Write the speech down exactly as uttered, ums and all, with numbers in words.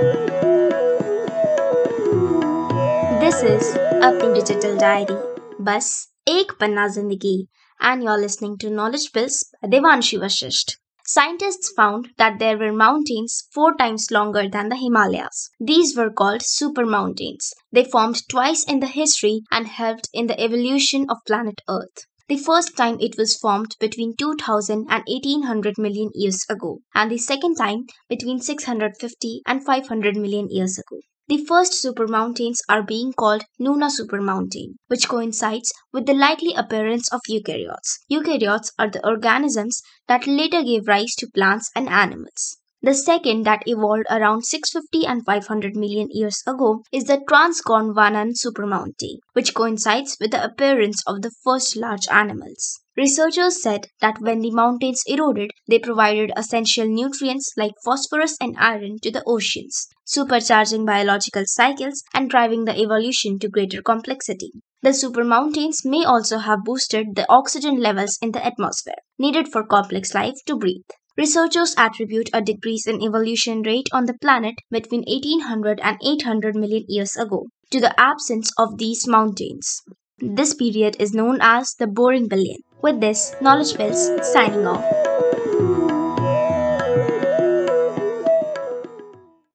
This is अपनी digital diary बस एक पन्ना जिंदगी and you're listening to Knowledge Pills by Devanshi Vashisht. Scientists found that there were mountains four times longer than the Himalayas. These were called super mountains. They formed twice in the history and helped in the evolution of planet Earth. The first time it was formed between two thousand and eighteen hundred million years ago, and the second time between six hundred fifty and five hundred million years ago. The first supermountains are being called Nuna supermountain, which coincides with the likely appearance of eukaryotes. Eukaryotes are the organisms that later gave rise to plants and animals. The second, that evolved around six hundred fifty and five hundred million years ago, is the Transgondwanan supermountain, which coincides with the appearance of the first large animals. Researchers said that when the mountains eroded, they provided essential nutrients like phosphorus and iron to the oceans, supercharging biological cycles and driving the evolution to greater complexity. The supermountains may also have boosted the oxygen levels in the atmosphere, needed for complex life to breathe. Researchers attribute a decrease in evolution rate on the planet between eighteen hundred and eight hundred million years ago to the absence of these mountains. This period is known as the Boring Billion. With this, Knowledge Pills signing off.